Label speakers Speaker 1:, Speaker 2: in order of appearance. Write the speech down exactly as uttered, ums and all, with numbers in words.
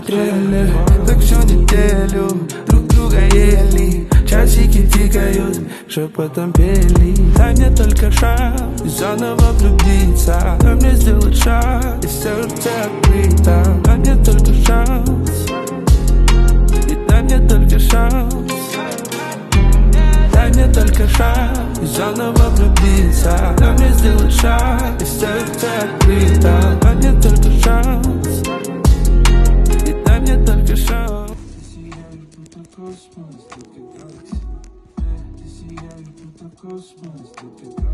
Speaker 1: смотрели так всю неделю, друг друга ели, часики тикают, шепотом пели. Дай мне только шанс и заново влюбиться, дай мне сделать шаг, и сердце открыто. Дай мне только шанс, и дай мне только шанс. Дай мне только шанс и заново влюбиться, дай мне сделать шаг, и сердце открыто. Дай мне только шанс, и дай мне только шанс. Космос, ты прекрасен, ты сияешь, будто космос, ты прекрасен.